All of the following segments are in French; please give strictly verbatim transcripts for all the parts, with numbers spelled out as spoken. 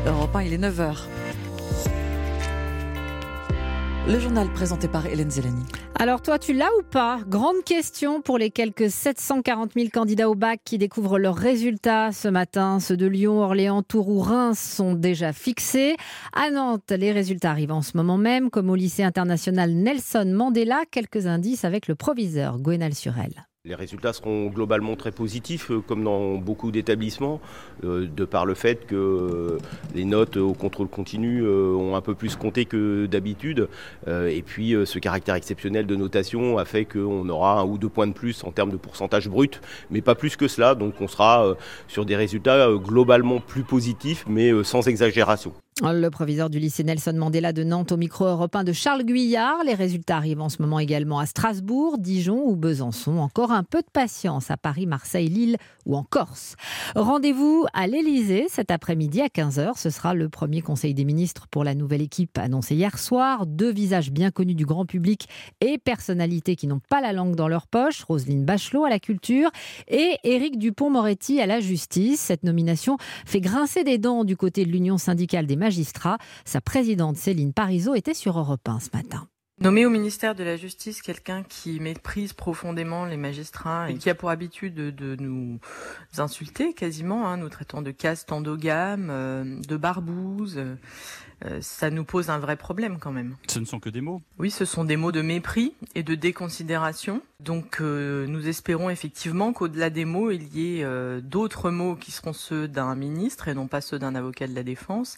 Europe un, il est neuf heures. Le journal présenté par Hélène Zélani. Alors toi, tu l'as ou pas ? Grande question pour les quelques sept cent quarante mille candidats au bac qui découvrent leurs résultats ce matin. Ceux de Lyon, Orléans, Tours ou Reims sont déjà fixés. À Nantes, les résultats arrivent en ce moment même, comme au lycée international Nelson Mandela. Quelques indices avec le proviseur Gwenal Surel. Les résultats seront globalement très positifs, comme dans beaucoup d'établissements, euh, de par le fait que euh, les notes au contrôle continu euh, ont un peu plus compté que d'habitude. Euh, et puis euh, ce caractère exceptionnel de notation a fait qu'on aura un ou deux points de plus en termes de pourcentage brut, mais pas plus que cela. Donc on sera euh, sur des résultats euh, globalement plus positifs, mais euh, sans exagération. Le proviseur du lycée Nelson Mandela de Nantes au micro Europe un de Charles Guyard. Les résultats arrivent en ce moment également à Strasbourg, Dijon ou Besançon. Encore un peu de patience à Paris, Marseille, Lille ou en Corse. Rendez-vous à l'Élysée cet après-midi à quinze heures. Ce sera le premier conseil des ministres pour la nouvelle équipe annoncé hier soir. Deux visages bien connus du grand public et personnalités qui n'ont pas la langue dans leur poche. Roselyne Bachelot à la culture et Éric Dupond-Moretti à la justice. Cette nomination fait grincer des dents du côté de l'Union syndicale des magistrats. Sa présidente Céline Parizeau était sur Europe un ce matin. Nommer au ministère de la Justice quelqu'un qui méprise profondément les magistrats et qui a pour habitude de, de nous insulter quasiment, hein, nous traitant de caste endogame, euh, de barbouse, euh, ça nous pose un vrai problème quand même. Ce ne sont que des mots. Oui, ce sont des mots de mépris et de déconsidération. Donc euh, nous espérons effectivement qu'au-delà des mots, il y ait euh, d'autres mots qui seront ceux d'un ministre et non pas ceux d'un avocat de la défense,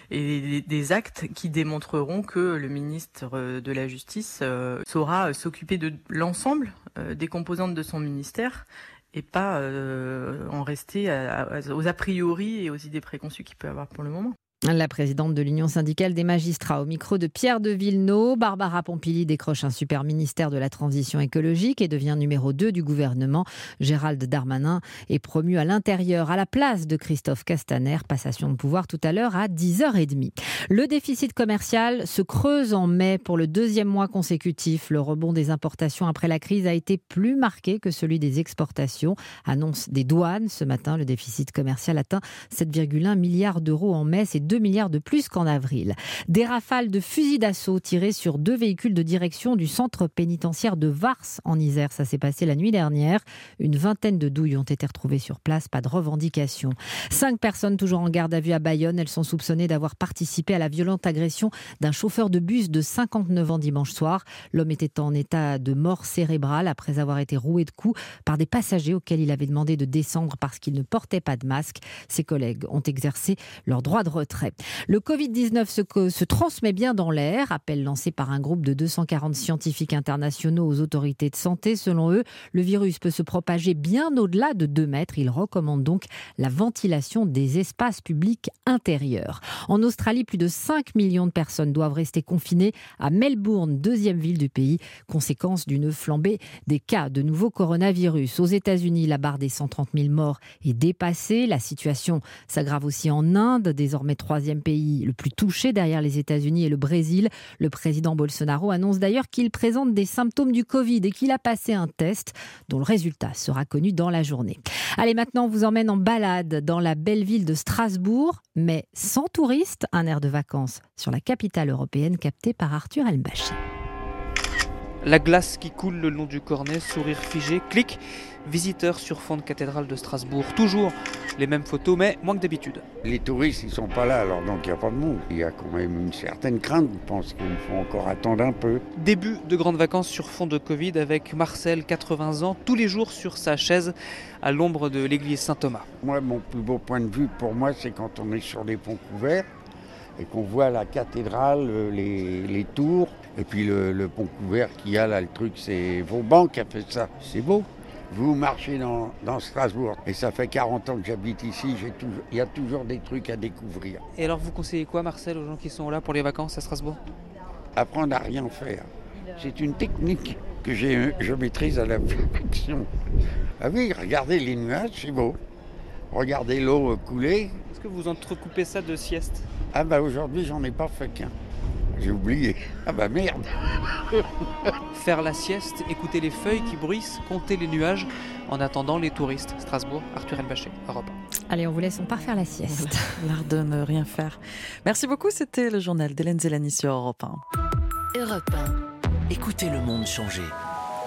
et des actes qui démontreront que le ministre de la Justice euh, saura s'occuper de l'ensemble euh, des composantes de son ministère et pas euh, en rester à, à, aux a priori et aux idées préconçues qu'il peut avoir pour le moment. La présidente de l'Union syndicale des magistrats au micro de Pierre de Villeneuve. Barbara Pompili décroche un super ministère de la transition écologique et devient numéro deux du gouvernement. Gérald Darmanin est promu à l'intérieur à la place de Christophe Castaner. Passation de pouvoir tout à l'heure à dix heures trente. Le déficit commercial se creuse en mai pour le deuxième mois consécutif. Le rebond des importations après la crise a été plus marqué que celui des exportations. Annonce des douanes ce matin, le déficit commercial atteint sept virgule un milliards d'euros en mai. C'est deux milliards de plus qu'en avril. Des rafales de fusils d'assaut tirés sur deux véhicules de direction du centre pénitentiaire de Vars en Isère. Ça s'est passé la nuit dernière. Une vingtaine de douilles ont été retrouvées sur place. Pas de revendication. Cinq personnes toujours en garde à vue à Bayonne. Elles sont soupçonnées d'avoir participé à la violente agression d'un chauffeur de bus de cinquante-neuf ans dimanche soir. L'homme était en état de mort cérébrale après avoir été roué de coups par des passagers auxquels il avait demandé de descendre parce qu'il ne portait pas de masque. Ses collègues ont exercé leur droit de retrait. Le covid dix-neuf se, se transmet bien dans l'air, appel lancé par un groupe de deux cent quarante scientifiques internationaux aux autorités de santé. Selon eux, le virus peut se propager bien au-delà de deux mètres. Ils recommandent donc la ventilation des espaces publics intérieurs. En Australie, plus de cinq millions de personnes doivent rester confinées à Melbourne, deuxième ville du pays, conséquence d'une flambée des cas de nouveau coronavirus. Aux États-Unis, la barre des cent trente mille morts est dépassée. La situation s'aggrave aussi en Inde, désormais troisième pays le plus touché derrière les États-Unis et le Brésil. Le président Bolsonaro annonce d'ailleurs qu'il présente des symptômes du Covid et qu'il a passé un test dont le résultat sera connu dans la journée. Allez, maintenant on vous emmène en balade dans la belle ville de Strasbourg, mais sans touristes, un air de vacances sur la capitale européenne capté par Arthur Elmbachy. La glace qui coule le long du cornet, sourire figé, clic, visiteur sur fond de cathédrale de Strasbourg. Toujours les mêmes photos, mais moins que d'habitude. Les touristes, ils sont pas là, alors donc il n'y a pas de monde. Il y a quand même une certaine crainte, je pense qu'il faut encore attendre un peu. Début de grandes vacances sur fond de Covid avec Marcel, quatre-vingts ans, tous les jours sur sa chaise à l'ombre de l'église Saint-Thomas. Moi, mon plus beau point de vue pour moi, c'est quand on est sur les ponts couverts et qu'on voit la cathédrale, les, les tours, et puis le, le pont couvert qu'il y a là, le truc, c'est Vauban qui a fait ça. C'est beau. Vous marchez dans, dans Strasbourg, et ça fait quarante ans que j'habite ici, j'ai toujours, il y a toujours des trucs à découvrir. Et alors vous conseillez quoi, Marcel, aux gens qui sont là pour les vacances à Strasbourg ? Apprendre à rien faire. C'est une technique que j'ai, je maîtrise à la perfection. Ah oui, regardez les nuages, c'est beau. Regardez l'eau couler. Est-ce que vous entrecoupez ça de sieste ? Ah bah aujourd'hui, j'en ai pas fait qu'un. J'ai oublié. Ah bah merde. Faire la sieste, écouter les feuilles qui bruissent, compter les nuages, en attendant les touristes. Strasbourg, Arthur Elmbachy, Europe un. Allez, on vous laisse, on part faire la sieste. Voilà, l'art de ne rien faire. Merci beaucoup, c'était le journal d'Hélène Zélani sur Europe un. Europe un. Écoutez le monde changer.